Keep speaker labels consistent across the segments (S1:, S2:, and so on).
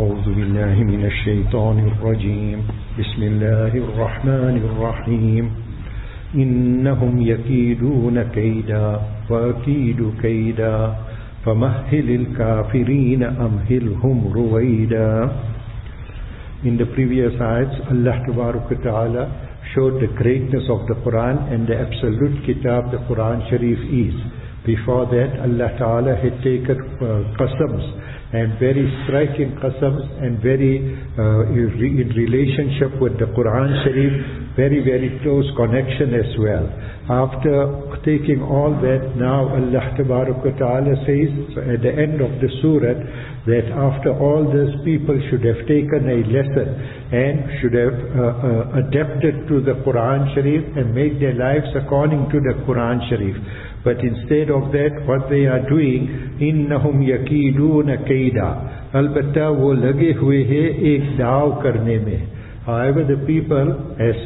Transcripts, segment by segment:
S1: أعوذ بالله من الشيطان الرجيم بسم الله الرحمن الرحيم إنهم يكيدون كيدا وأكيد كيدا فمهل الكافرين أمهلهم رويدا. In the previous ayats, Allah Ta'ala showed the greatness of the Quran and the absolute kitab the Quran Sharif is. Before that, Allah Ta'ala had taken qasams, and very striking qasams, and very in relationship with the Quran Sharif, very, very close connection as well. After taking all that, now Allah Ta'ala says at the end of the surah that after all this, people should have taken a lesson and should have adapted to the Quran Sharif and made their lives according to the Quran Sharif. But instead of that, what they are doing, إِنَّهُمْ يَكِيدُونَ كَيْدًا, albatta wo lage hue hai ek daaw karne mein. However, the people, as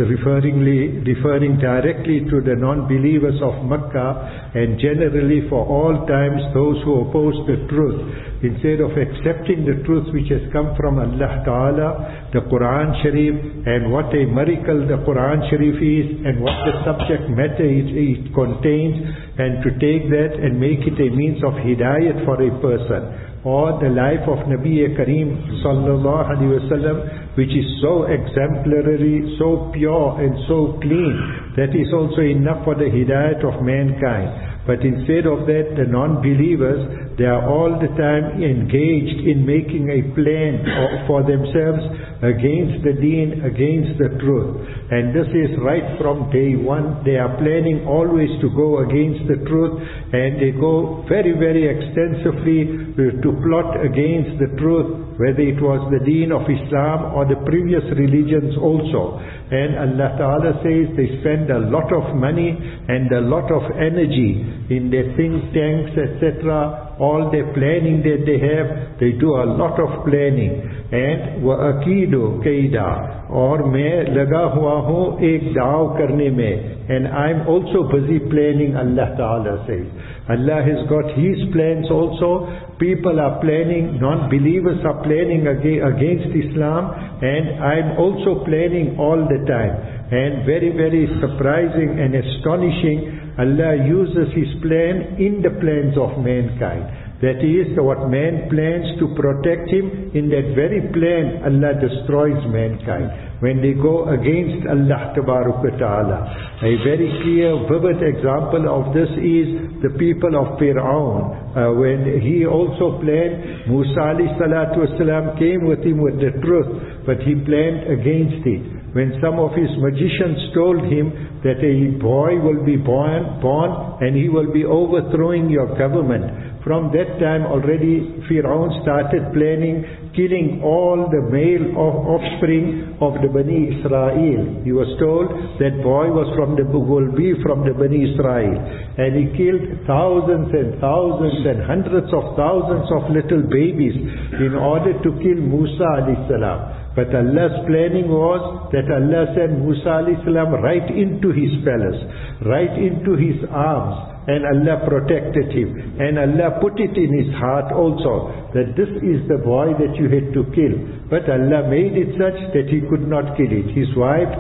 S1: referring directly to the non-believers of Makkah and generally for all times those who oppose the truth, instead of accepting the truth which has come from Allah Ta'ala, the Quran Sharif, and what a miracle the Quran Sharif is and what the subject matter it contains, and to take that and make it a means of hidayat for a person, or the life of Nabi Kareem Sallallahu Alaihi Wasallam, which is so exemplary, so pure and so clean, that is also enough for the hidayat of mankind. But instead of that, the non-believers, they are all the time engaged in making a plan for themselves against the deen, against the truth. And this is right from day one. They are planning always to go against the truth, and they go very, very extensively to plot against the truth, whether it was the deen of Islam or the previous religions also. And Allah Ta'ala says they spend a lot of money and a lot of energy in their think tanks, etc. All their planning that they have, they do a lot of planning. And وَأَكِيدُ كَيْدًا, और मैं लगा हुआ हूँ एक दाव करने में, and I'm also busy planning, Allah Ta'ala says. Allah has got His plans also. People are planning, non-believers are planning against Islam, and I'm also planning all the time. And very, very surprising and astonishing, Allah uses His plan in the plans of mankind. That is, what man plans to protect him, in that very plan Allah destroys mankind when they go against Allah Ta'ala. A very clear, vivid example of this is the people of Fir'aun. When he also planned, Musa alayhi salatu wasalam came with him with the truth, but he planned against it. When some of his magicians told him that a boy will be born and he will be overthrowing your government, from that time already Fir'aun started planning killing all the male offspring of the Bani Israel. He was told that boy will be from the Bani Israel, and he killed thousands and thousands and hundreds of thousands of little babies in order to kill Musa alayhi salam. But Allah's planning was that Allah sent Musa alayhi salam right into his palace, right into his arms, and Allah protected him. And Allah put it in his heart also that this is the boy that you had to kill. But Allah made it such that he could not kill it. His wife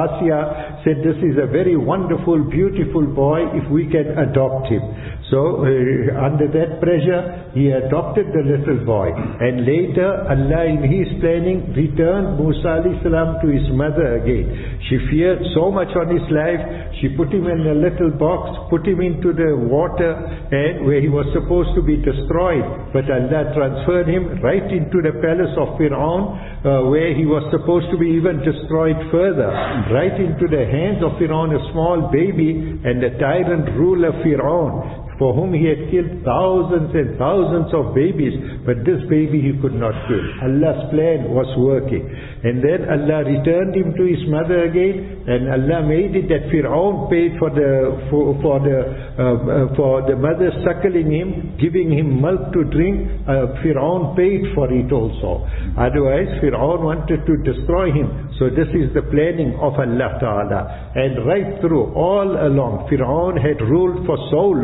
S1: Asya said, this is a very wonderful, beautiful boy, if we can adopt him. So under that pressure, he adopted the little boy. And later Allah in His planning returned Musa alayhi salam to his mother again. She feared so much on his life, she put him in a little box, put him into the water, and where he was supposed to be destroyed. But Allah transferred him right into the palace of Fir'aun, where he was supposed to be even destroyed further, right into the hands of Fir'aun, a small baby, and the tyrant ruler Fir'aun, for whom he had killed thousands and thousands of babies, but this baby he could not kill. Allah's plan was working. And then Allah returned him to his mother again, and Allah made it that Fir'aun paid for the mother suckling him, giving him milk to drink. Fir'aun paid for it also. Otherwise, Fir'aun wanted to destroy him. So this is the planning of Allah Ta'ala. And right through, all along, Fir'aun had ruled for so long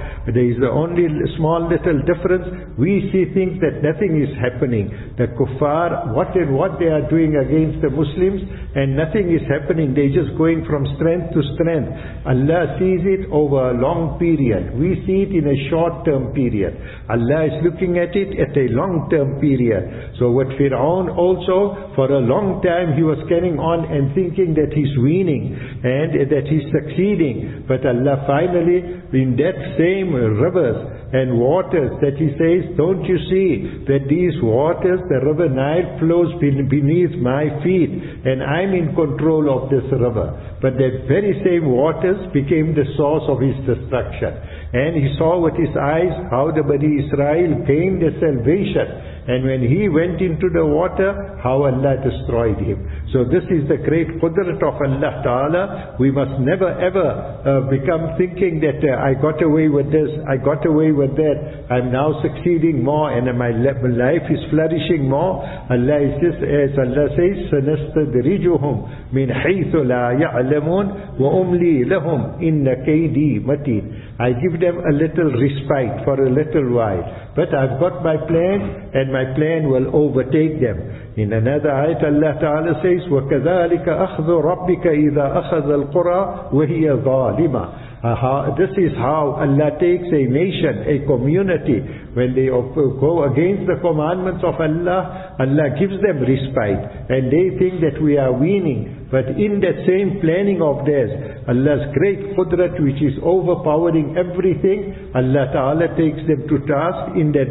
S1: There is only small little difference. We see things that nothing is happening. The kuffar, what they are doing against the Muslims, and nothing is happening. They're just going from strength to strength. Allah sees it over a long period. We see it in a short-term period. Allah is looking at it at a long-term period. So with Fir'aun also, for a long time he was carrying on and thinking that he's winning and that he's succeeding. But Allah finally, in that same rivers and waters that he says, don't you see that these waters, the river Nile flows beneath my feet and I'm in control of this river. But that very same waters became the source of his destruction. And he saw with his eyes how the Bani Israel gained their salvation. And when he went into the water, how Allah destroyed him. So this is the great qudrat of Allah Ta'ala. We must never ever become thinking that I got away with this, I got away with that, I'm now succeeding more and my life is flourishing more. Allah is just, as Allah says, سَنَسْتَدْرِجُهُمْ مِنْ حَيْثُ لَا يَعْلَمُونَ وَأُمْلِي لَهُمْ إِنَّ كَيْدِي مَتِينٌ. I give them a little respite for a little while. But I've got my plan and my plan will overtake them. In another ayat Allah Ta'ala says, وَكَذَلِكَ أَخْذُ رَبِّكَ إِذَا أَخَذَ الْقُرَى وَهِيَ ظَالِمَةٌ. This is how Allah takes a nation, a community, when they go against the commandments of Allah, Allah gives them respite and they think that we are winning. But in that same planning of theirs, Allah's great qudrat which is overpowering everything, Allah Ta'ala takes them to task in their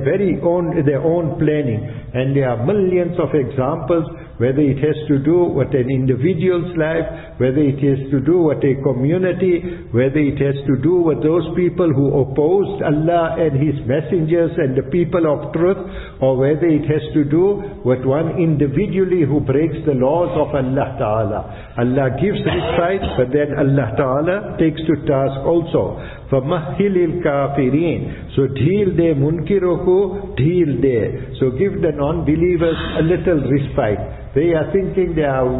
S1: own planning. And there are millions of examples, whether it has to do with an individual's life, whether it has to do with a community, whether it has to do with those people who opposed Allah and His messengers and the people of truth, or whether it has to do with one individually who breaks the laws of Allah Ta'ala. Allah gives respite, but then Allah Ta'ala takes to task also. فَمَهِّلِ الْكَافِرِينَ. So deal de munkiroku, deal de. So give the non-believers a little respite. They are thinking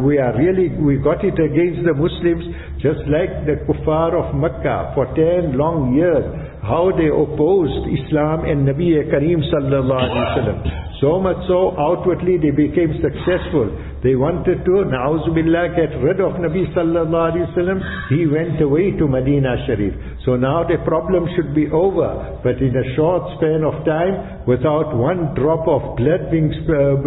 S1: we got it against the Muslims, just like the kuffar of Mecca for 10 long years, how they opposed Islam and Nabi Kareem sallallahu alaihi wasallam. So much so, outwardly they became successful. They wanted to, na'uzubillah, get rid of Nabi sallallahu alaihi wasallam. He went away to Medina Sharif. So now the problem should be over. But in a short span of time, without one drop of blood being spilled,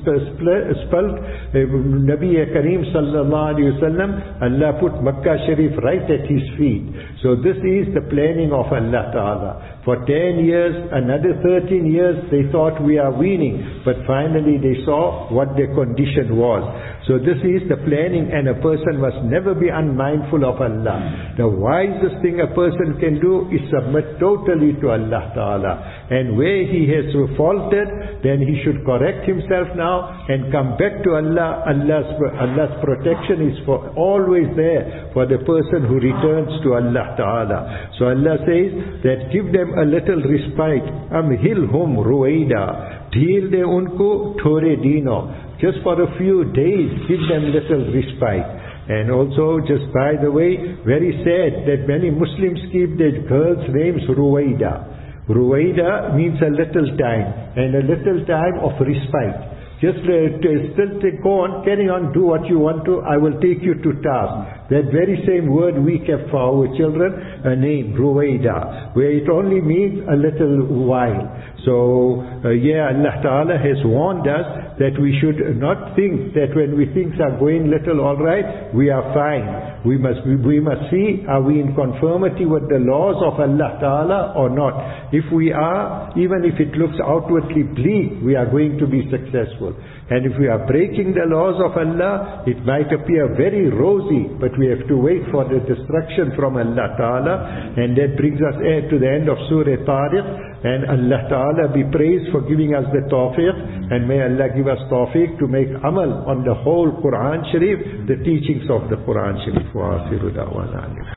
S1: Nabi Kareem sallallahu alaihi wasallam, Allah put Makkah Sharif right at his feet. So this is the planning of Allah Ta'ala. For 10 years, another 13 years, they thought we are winning. But finally they saw what their condition was. So this is the planning, and a person must never be unmindful of Allah. The wisest thing a person can do is submit totally to Allah Ta'ala. And where he has faulted, then he should correct himself now and come back to Allah. Allah's protection is always there for the person who returns to Allah Ta'ala. So Allah says that give them a little respite. Amhilhum ruwaida. Dheel de unko thore dino. Just for a few days, give them little respite. And also, just by the way, very sad that many Muslims keep their girls' names Ruwaida. Ruwaida means a little time, and a little time of respite. Just still go on, carry on, do what you want to, I will take you to task. That very same word we kept for our children, a name, Ruwaida, where it only means a little while. So, Allah Ta'ala has warned us that we should not think that when we things are going little alright, we are fine. We must see, are we in conformity with the laws of Allah Ta'ala or not? If we are, even if it looks outwardly bleak, we are going to be successful. And if we are breaking the laws of Allah, it might appear very rosy, but we have to wait for the destruction from Allah Ta'ala. And that brings us to the end of Surah Tariq. And Allah Ta'ala be praised for giving us the tawfiq. And may Allah give us tawfiq to make amal on the whole Quran Sharif, the teachings of the Quran Sharif. Wa akhiru da'wana.